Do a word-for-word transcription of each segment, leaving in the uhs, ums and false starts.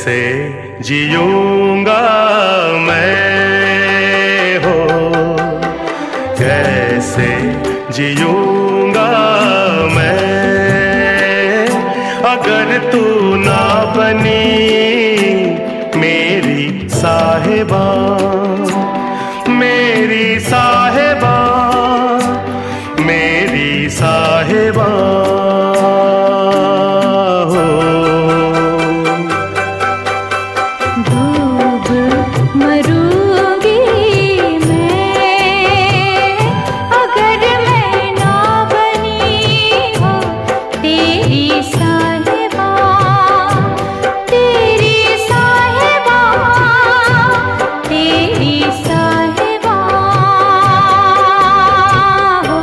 कैसे जीऊंगा मैं हो, कैसे जीऊंगा मैं अगर तू ना बनी मेरी साहिबा, मेरी साहिबा, मेरी साहिबा हो। डूब मरूंगी मैं अगर मैं ना बनी हो तेरी साहिबा, तेरी साहिबा, तेरी साहिबा हो।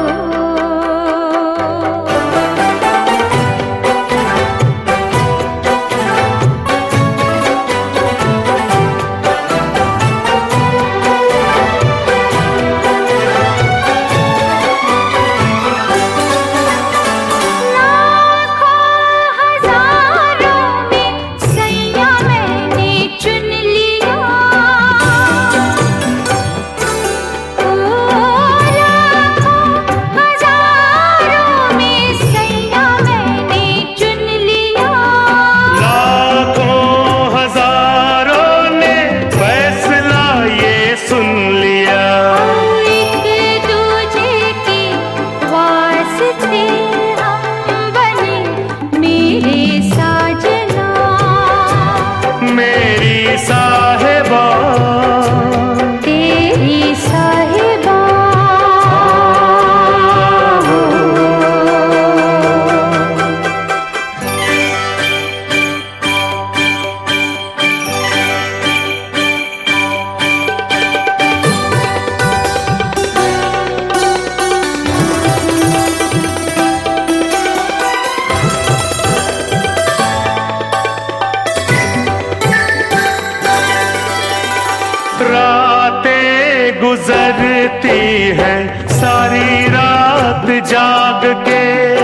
रातें गुजरती है सारी रात जाग के,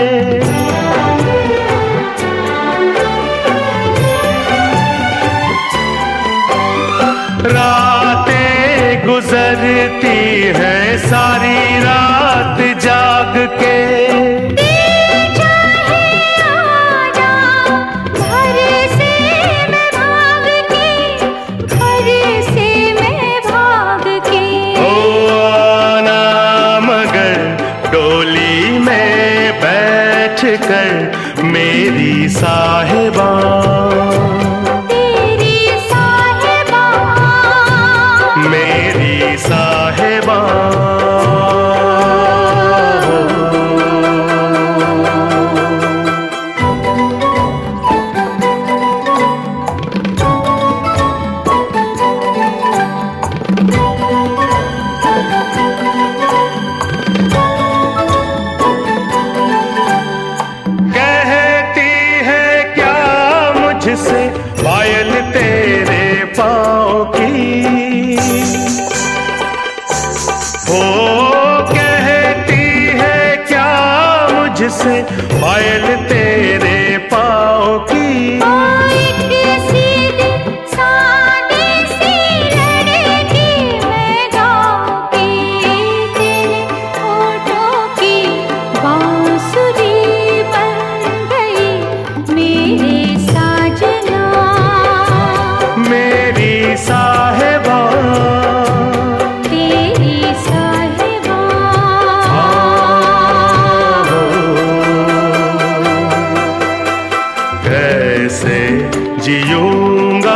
रातें गुजरती है सारी रात जाग के। कर मेरी साहिबा, तेरी साहिबा, मेरी साहिबा से पायल तेरे पाँव की हो, कहती है क्या मुझसे पायल तेरे पाँव की। साहिबा, तेरी साहिबा कैसे जीऊंगा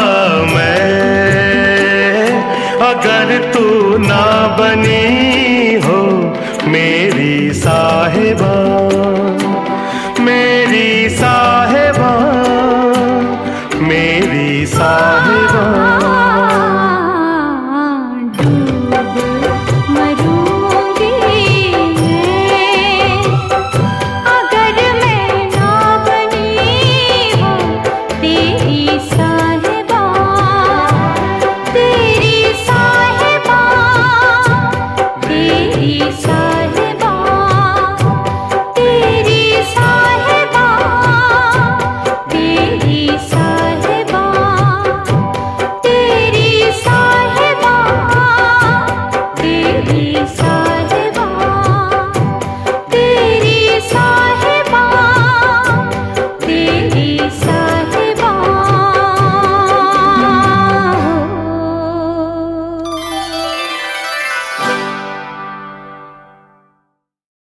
मैं अगर तू ना बनी हो मेरी साहिबा, मेरी साहिबा, मेरी साहिबा। सा